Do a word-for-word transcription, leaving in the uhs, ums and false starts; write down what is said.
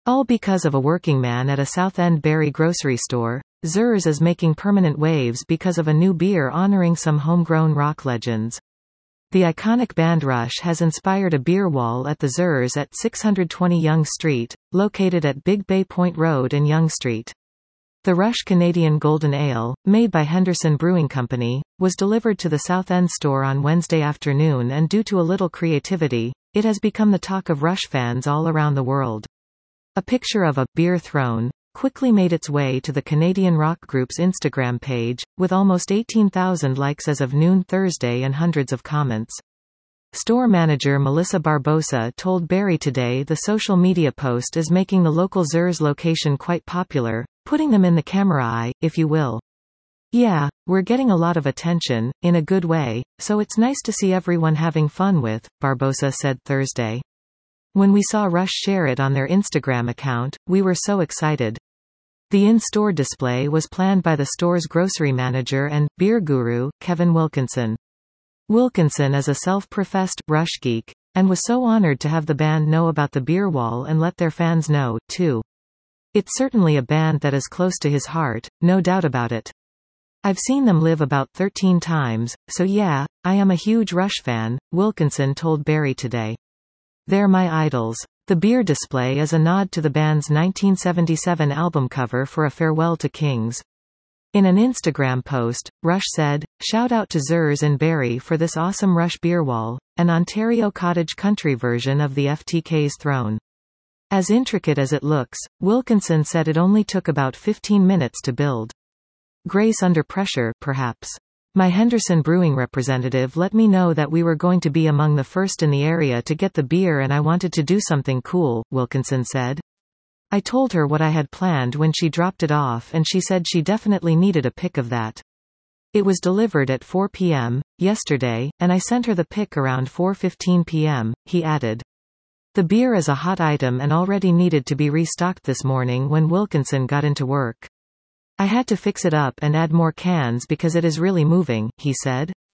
All because of a working man at a Southend Barry grocery store. Zers is making permanent waves because of a new beer honoring some homegrown rock legends. The iconic band Rush has inspired a beer wall at the Zers at six twenty Yonge Street, located at Big Bay Point Road and Yonge Street. The Rush Canadian Golden Ale, made by Henderson Brewing Company, was delivered to the Southend store on Wednesday afternoon, and due to a little creativity, it has become the talk of Rush fans all around the world. A picture of a beer throne quickly made its way to the Canadian rock group's Instagram page, with almost eighteen thousand likes as of noon Thursday and hundreds of comments. Store manager Melissa Barbosa told Barry Today the social media post is making the local Zers location quite popular, putting them in the camera eye, if you will. Yeah, we're getting a lot of attention, in a good way, so it's nice to see everyone having fun with, Barbosa said Thursday. When we saw Rush share it on their Instagram account, we were so excited. The in-store display was planned by the store's grocery manager and beer guru, Kevin Wilkinson. Wilkinson is a self-professed Rush geek, and was so honored to have the band know about the beer wall and let their fans know, too. It's certainly a band that is close to his heart, no doubt about it. I've seen them live about thirteen times, so yeah, I am a huge Rush fan, Wilkinson told Barry Today. They're my idols. The beer display is a nod to the band's nineteen seventy-seven album cover For a Farewell to Kings. In an Instagram post, Rush said, "Shout out to Zers and Barry for this awesome Rush beer wall, an Ontario cottage country version of the F T K's throne. As intricate as it looks," Wilkinson said, it only took about fifteen minutes to build. Grace under pressure, perhaps. My Henderson Brewing representative let me know that we were going to be among the first in the area to get the beer and I wanted to do something cool, Wilkinson said. I told her what I had planned when she dropped it off and she said she definitely needed a pic of that. It was delivered at four p m yesterday, and I sent her the pic around four fifteen p m, he added. The beer is a hot item and already needed to be restocked this morning when Wilkinson got into work. I had to fix it up and add more cans because it is really moving, he said.